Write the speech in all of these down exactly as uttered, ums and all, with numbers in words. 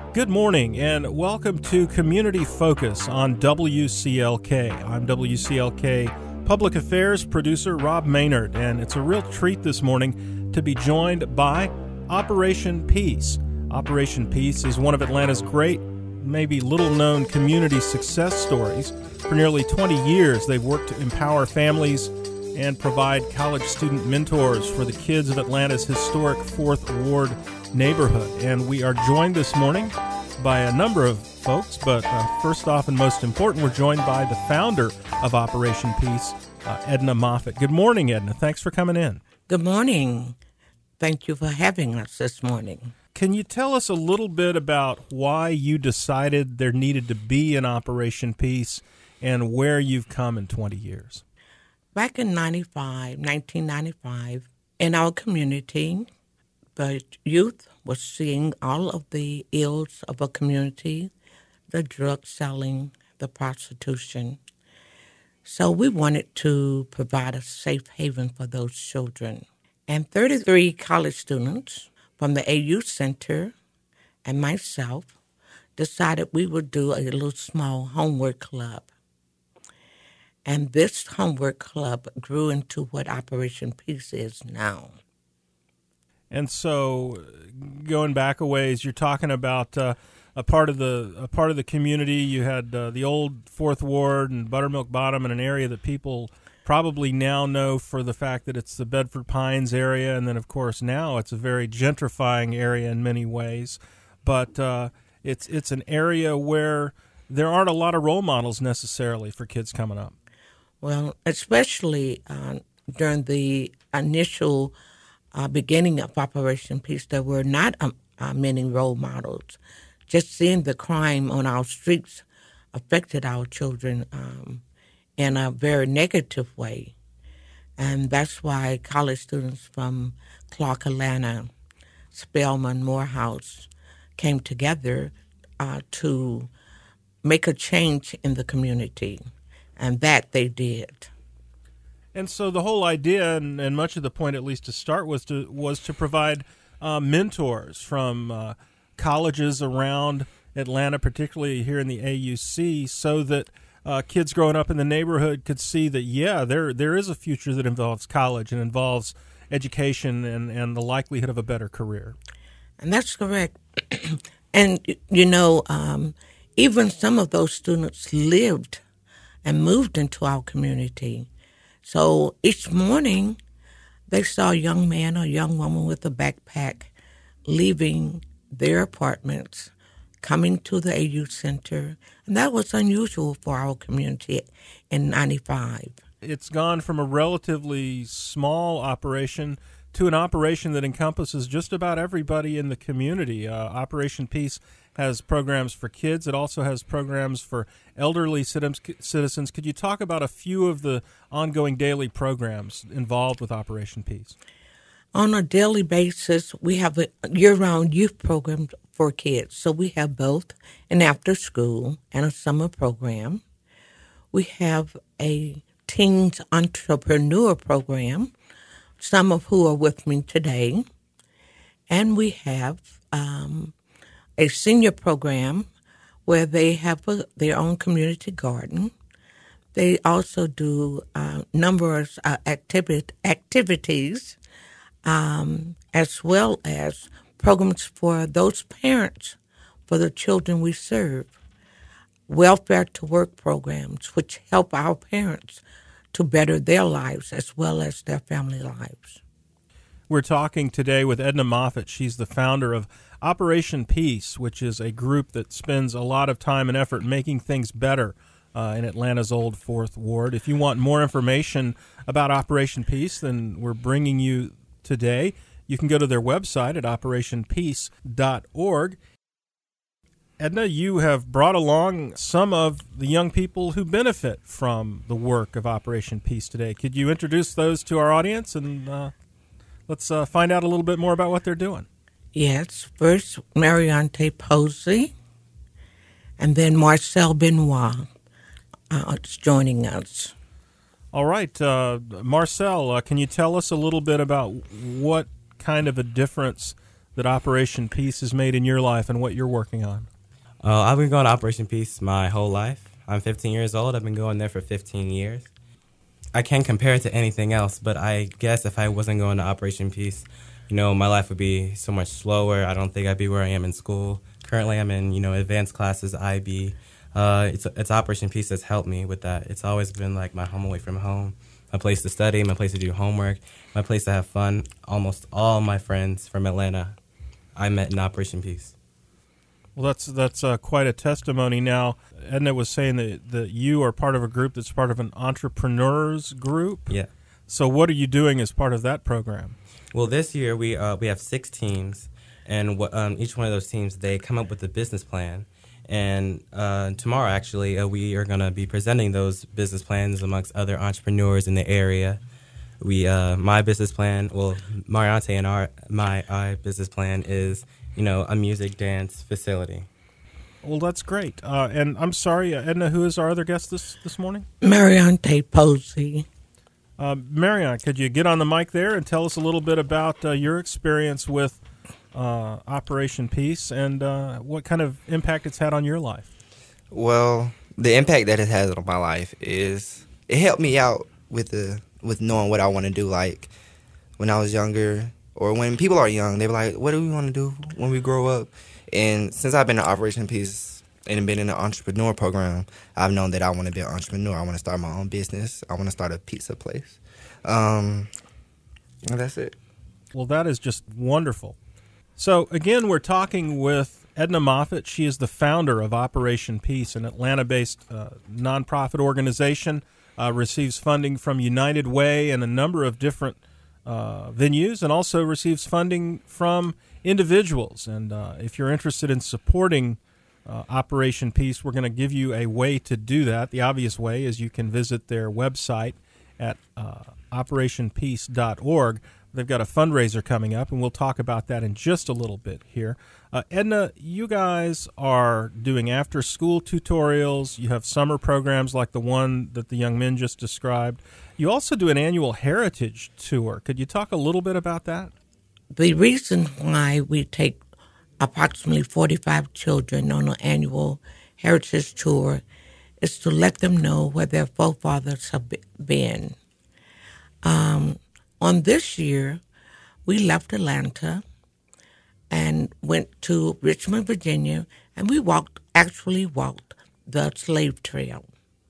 Good morning and welcome to Community Focus on W C L K. I'm W C L K Public Affairs producer Rob Maynard, and it's a real treat this morning to be joined by Operation Peace. Operation Peace is one of Atlanta's great, maybe little-known community success stories. For nearly twenty years, they've worked to empower families and provide college student mentors for the kids of Atlanta's historic Fourth Ward neighborhood. And we are joined this morning by a number of folks, but uh, first off and most important, we're joined by the founder of Operation Peace, uh, Edna Moffett. Good morning, Edna. Thanks for coming in. Good morning. Thank you for having us this morning. Can you tell us a little bit about why you decided there needed to be an Operation Peace and where you've come in twenty years? Back in ninety-five, nineteen ninety-five, in our community, the youth was seeing all of the ills of a community, the drug selling, the prostitution. So we wanted to provide a safe haven for those children. And thirty-three college students from the A U Center and myself decided we would do a little small homework club. And this homework club grew into what Operation Peace is now. And so, going back a ways, you're talking about uh, a part of the a part of the community. You had uh, the old Fourth Ward and Buttermilk Bottom, in an area that people probably now know for the fact that it's the Bedford Pines area, and then of course now it's a very gentrifying area in many ways. But uh, it's it's an area where there aren't a lot of role models necessarily for kids coming up. Well, especially uh, during the initial Uh, beginning of Operation Peace, there were not um, uh, many role models. Just seeing the crime on our streets affected our children um, in a very negative way. And that's why college students from Clark, Atlanta, Spelman, Morehouse came together uh, to make a change in the community. And that they did. And so the whole idea, and, and much of the point, at least to start with, to, was to provide uh, mentors from uh, colleges around Atlanta, particularly here in the A U C, so that uh, kids growing up in the neighborhood could see that, yeah, there there is a future that involves college and involves education and, and the likelihood of a better career. And that's correct. And, you know, um, even some of those students lived and moved into our community. So each morning, they saw a young man or a young woman with a backpack leaving their apartments, coming to the A U Center, and that was unusual for our community in ninety-five. It's gone from a relatively small operation to an operation that encompasses just about everybody in the community. Uh, Operation Peace has programs for kids. It also has programs for elderly citizens. Could you talk about a few of the ongoing daily programs involved with Operation Peace? On a daily basis, we have a year-round youth program for kids. So we have both an after-school and a summer program. We have a teens entrepreneur program, some of who are with me today. And we have um, a senior program where they have a, their own community garden. They also do uh, numerous uh, activi- activities um, as well as programs for those parents, for the children we serve. Welfare to Work programs, which help our parents to better their lives as well as their family lives. We're talking today with Edna Moffett. She's the founder of Operation Peace, which is a group that spends a lot of time and effort making things better uh, in Atlanta's Old Fourth Ward. If you want more information about Operation Peace than we're bringing you today, you can go to their website at operation peace dot org. Edna, you have brought along some of the young people who benefit from the work of Operation Peace today. Could you introduce those to our audience, and uh, let's uh, find out a little bit more about what they're doing? Yes, first Mariante Posey, and then Marcel Benoit uh, is joining us. All right, uh, Marcel, uh, can you tell us a little bit about what kind of a difference that Operation Peace has made in your life and what you're working on? Uh, I've been going to Operation Peace my whole life. I'm fifteen years old. I've been going there for fifteen years. I can't compare it to anything else, but I guess if I wasn't going to Operation Peace, you know, my life would be so much slower. I don't think I'd be where I am in school. Currently, I'm in, you know, advanced classes, I B. Uh, it's, it's Operation Peace that's helped me with that. It's always been like my home away from home, my place to study, my place to do homework, my place to have fun. Almost all my friends from Atlanta I met in Operation Peace. Well, that's that's uh, quite a testimony. Now, Edna was saying that, that you are part of a group that's part of an entrepreneurs group. Yeah. So what are you doing as part of that program? Well, this year we uh, we have six teams, and what, um, each one of those teams, they come up with a business plan. And uh, tomorrow, actually, uh, we are going to be presenting those business plans amongst other entrepreneurs in the area. We, uh, my business plan, well, Mariante and our my our business plan is, you know, a music dance facility. Well, that's great. Uh, and I'm sorry, uh, Edna, who is our other guest this, this morning? Mariante Posey. Uh, Marion, could you get on the mic there and tell us a little bit about uh, your experience with uh, Operation Peace and uh, what kind of impact it's had on your life? Well, the impact that it has on my life is it helped me out with the with knowing what I want to do. Like when I was younger, or when people are young, they're like, "What do we want to do when we grow up?" And since I've been in Operation Peace and been in the entrepreneur program, I've known that I want to be an entrepreneur. I want to start my own business. I want to start a pizza place. Um, and that's it. Well, that is just wonderful. So, again, we're talking with Edna Moffett. She is the founder of Operation Peace, an Atlanta-based uh, nonprofit organization, uh, receives funding from United Way and a number of different uh, venues, and also receives funding from individuals. And uh, if you're interested in supporting uh, Operation Peace, we're going to give you a way to do that. The obvious way is you can visit their website at uh, operation peace dot org. They've got a fundraiser coming up, and we'll talk about that in just a little bit here. Uh, Edna, you guys are doing after-school tutorials. You have summer programs like the one that the young men just described. You also do an annual heritage tour. Could you talk a little bit about that? The reason why we take approximately forty-five children on an annual heritage tour is to let them know where their forefathers have been. Um, on this year, we left Atlanta and went to Richmond, Virginia, and we walked, actually walked the slave trail.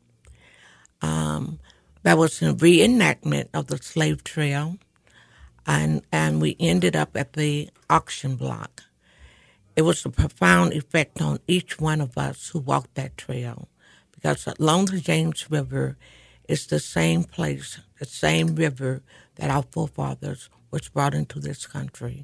Um, that was a reenactment of the slave trail, and, and we ended up at the auction block. It was a profound effect on each one of us who walked that trail, because along the James River is the same place, the same river that our forefathers was brought into this country.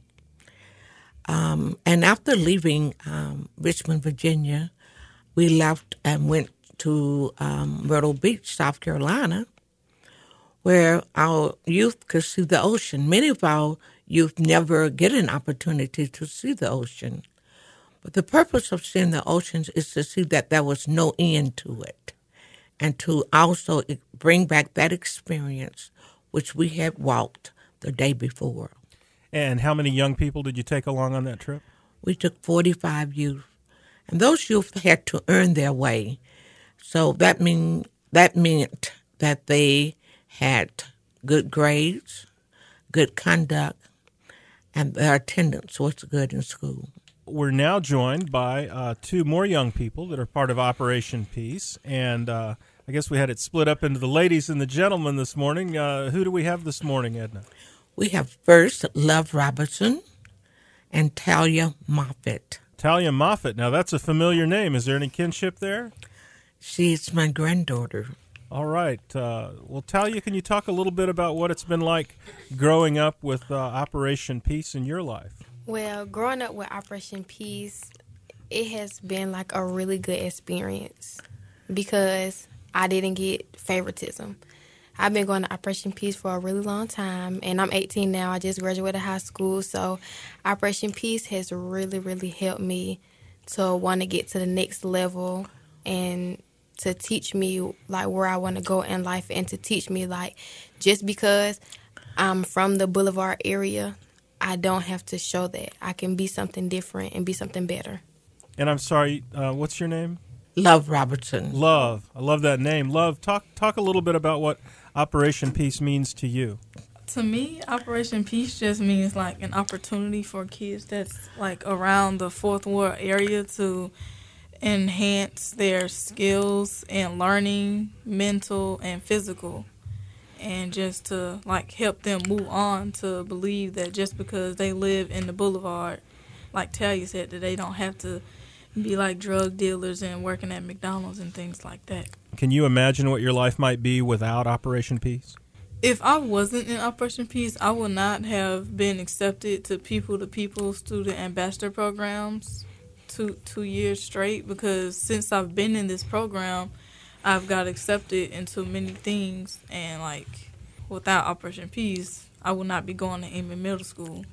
Um, and after leaving um, Richmond, Virginia, we left and went to um, Myrtle Beach, South Carolina, where our youth could see the ocean. Many of our youth never get an opportunity to see the ocean. But the purpose of seeing the oceans is to see that there was no end to it, and to also bring back that experience which we had walked the day before. And how many young people did you take along on that trip? We took forty-five youth, and those youth had to earn their way. So that mean that meant that they had good grades, good conduct, and their attendance was good in school. We're now joined by uh, two more young people that are part of Operation Peace, and uh, I guess we had it split up into the ladies and the gentlemen this morning. Uh, who do we have this morning, Edna? We have first Love Robertson and Talia Moffett. Talia Moffett. Now, that's a familiar name. Is there any kinship there? She's my granddaughter. All right. Uh, well, Talia, can you talk a little bit about what it's been like growing up with uh, Operation Peace in your life? Well, growing up with Operation Peace, it has been like a really good experience because I didn't get favoritism. I've been going to Operation Peace for a really long time, and I'm eighteen now. I just graduated high school, so Operation Peace has really, really helped me to want to get to the next level and to teach me like where I want to go in life, and to teach me like just because I'm from the Boulevard area, I don't have to show that. I can be something different and be something better. And I'm sorry, uh, what's your name? Love Robertson. Love. I love that name. Love, talk talk a little bit about what Operation Peace means to you. To me, Operation Peace just means like an opportunity for kids that's like around the Fourth Ward area to enhance their skills and learning, mental and physical, and just to like help them move on to believe that just because they live in the boulevard, like Talia said, that they don't have to be like drug dealers and working at McDonald's and things like that. Can you imagine what your life might be without Operation Peace? If I wasn't in Operation Peace, I would not have been accepted to People to People student ambassador programs two two years straight, because since I've been in this program, I've got accepted into many things, and like without Operation Peace, I would not be going to Amen Middle School.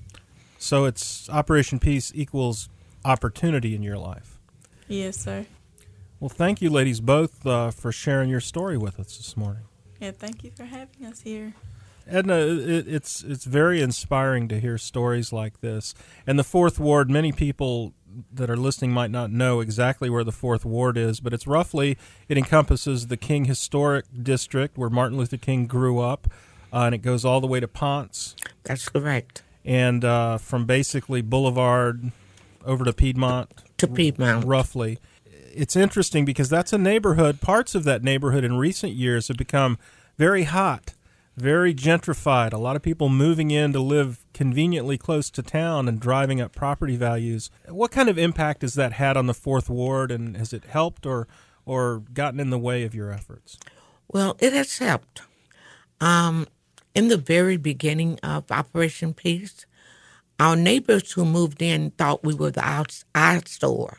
So it's Operation Peace equals opportunity in your life. Yes, sir. Well, thank you, ladies, both uh, for sharing your story with us this morning. Yeah, thank you for having us here. Edna, it, it's it's very inspiring to hear stories like this. And the Fourth Ward, many people that are listening might not know exactly where the Fourth Ward is, but it's roughly, it encompasses the King Historic District where Martin Luther King grew up, uh, and it goes all the way to Ponce. That's correct. And uh, from basically Boulevard over to Piedmont. To Piedmont. Roughly. It's interesting because that's a neighborhood, parts of that neighborhood in recent years have become very hot, very gentrified. A lot of people moving in to live conveniently close to town and driving up property values. What kind of impact has that had on the Fourth Ward, and has it helped or or gotten in the way of your efforts? Well, it has helped. Um, in the very beginning of Operation Peace, our neighbors who moved in thought we were the eyesore.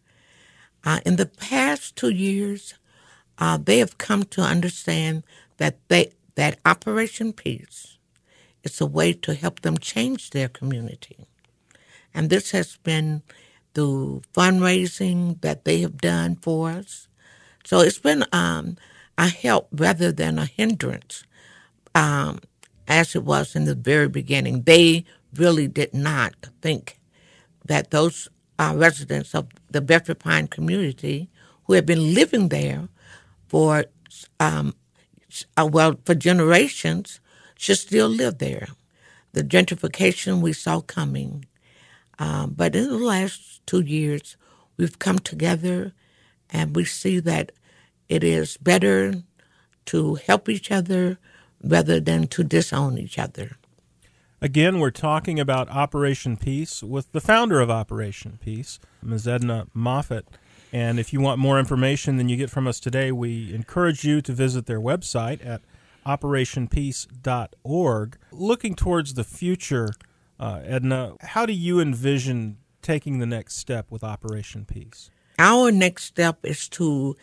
Uh, in the past two years, uh, they have come to understand that they that Operation Peace is a way to help them change their community. And this has been through fundraising that they have done for us. So it's been um, a help rather than a hindrance, um, as it was in the very beginning. They really did not think that those uh, residents of the Bedford Pine community who have been living there for um, uh, well for generations should still live there. The gentrification we saw coming, um, but in the last two years we've come together, and we see that it is better to help each other rather than to disown each other. Again, we're talking about Operation Peace with the founder of Operation Peace, Miz Edna Moffett. And if you want more information than you get from us today, we encourage you to visit their website at operation peace dot org. Looking towards the future, uh, Edna, how do you envision taking the next step with Operation Peace? Our next step is to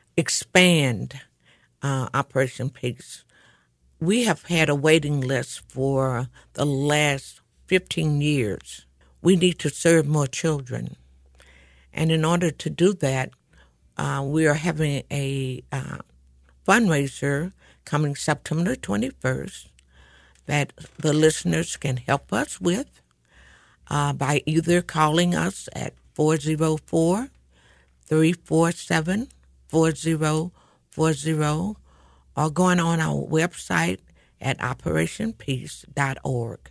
expand uh, Operation Peace. We have had a waiting list for the last fifteen years. We need to serve more children. And in order to do that, uh, we are having a uh, fundraiser coming September twenty-first that the listeners can help us with uh, by either calling us at four oh four, three four seven, four oh four oh or going on our website at operation peace dot org.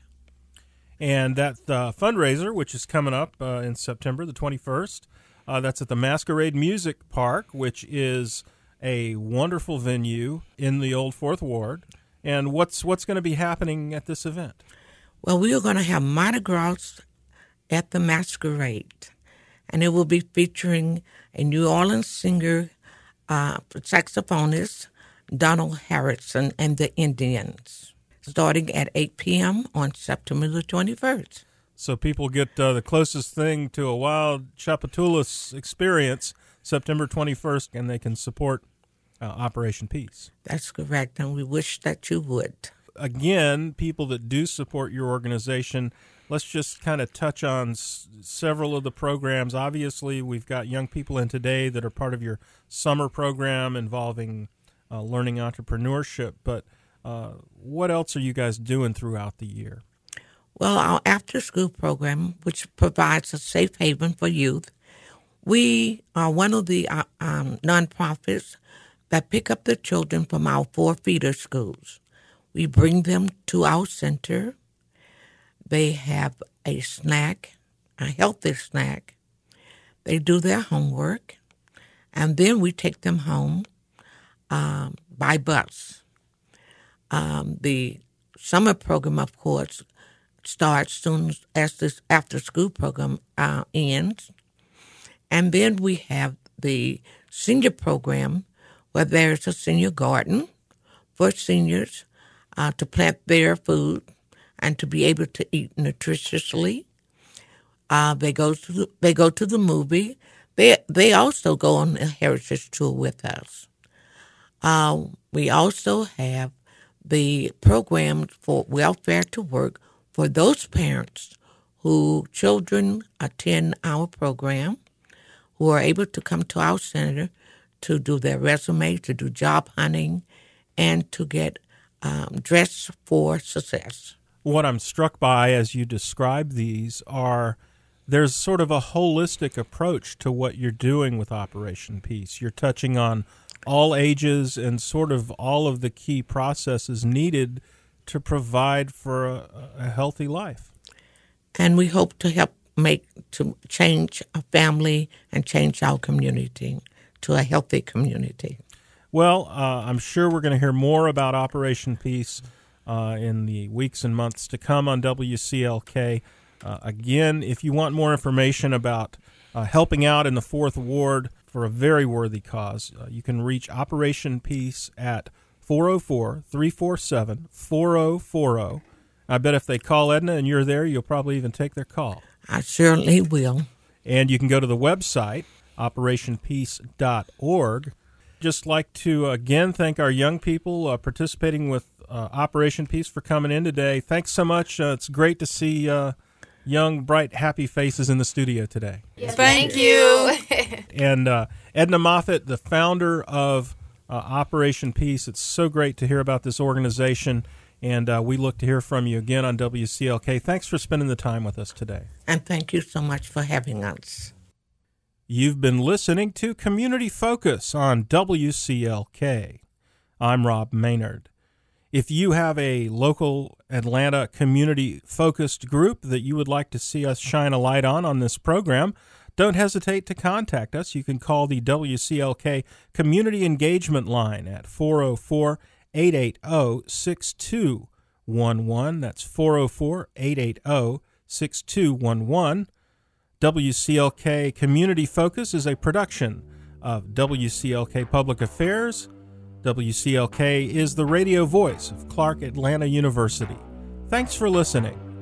And that uh, fundraiser, which is coming up uh, in September the twenty-first, uh, that's at the Masquerade Music Park, which is a wonderful venue in the Old Fourth Ward. And what's what's going to be happening at this event? Well, we are going to have Mardi Gras at the Masquerade, and it will be featuring a New Orleans singer, uh, saxophonist, Donald Harrison and the Indians, starting at eight p.m. on September the twenty-first. So people get uh, the closest thing to a wild Tchoupitoulas experience September twenty-first, and they can support uh, Operation Peace. That's correct, and we wish that you would. Again, people that do support your organization, let's just kind of touch on s- several of the programs. Obviously, we've got young people in today that are part of your summer program involving uh, learning entrepreneurship, but uh, what else are you guys doing throughout the year? Well, our after-school program, which provides a safe haven for youth, we are one of the uh, um, nonprofits that pick up the children from our four feeder schools. We bring them to our center. They have a snack, a healthy snack. They do their homework, and then we take them home um, by bus. Um, the summer program, of course, starts soon as this after-school program uh, ends. And then we have the senior program where there's a senior garden for seniors uh, to plant their food and to be able to eat nutritiously. Uh, they go to the, they go to the movie. They they also go on a heritage tour with us. Uh, we also have the program for welfare to work for those parents who children attend our program, who are able to come to our center to do their resume, to do job hunting, and to get um, dressed for success. What I'm struck by as you describe these are there's sort of a holistic approach to what you're doing with Operation Peace. You're touching on all ages and sort of all of the key processes needed to provide for a, a healthy life. And we hope to help make, to change a family and change our community to a healthy community. Well, uh, I'm sure we're going to hear more about Operation Peace uh, in the weeks and months to come on W C L K. Uh, again, if you want more information about uh, helping out in the Fourth Ward for a very worthy cause, uh, you can reach Operation Peace at four oh four, three four seven, four oh four oh. I bet if they call Edna and you're there, you'll probably even take their call. I certainly will. And you can go to the website, operation peace dot org. Just like to, again, thank our young people uh, participating with uh, Operation Peace for coming in today. Thanks so much. Uh, it's great to see uh, young, bright, happy faces in the studio today. Yes, Thank thank you. And uh, Edna Moffett, the founder of uh, Operation Peace, it's so great to hear about this organization, and uh, we look to hear from you again on W C L K. Thanks for spending the time with us today. And thank you so much for having us. You've been listening to Community Focus on W C L K. I'm Rob Maynard. If you have a local Atlanta community-focused group that you would like to see us shine a light on on this program, don't hesitate to contact us. You can call the W C L K Community Engagement Line at four oh four, eight eight oh, six two one one. That's four oh four, eight eight oh, six two one one. W C L K Community Focus is a production of W C L K Public Affairs. W C L K is the radio voice of Clark Atlanta University. Thanks for listening.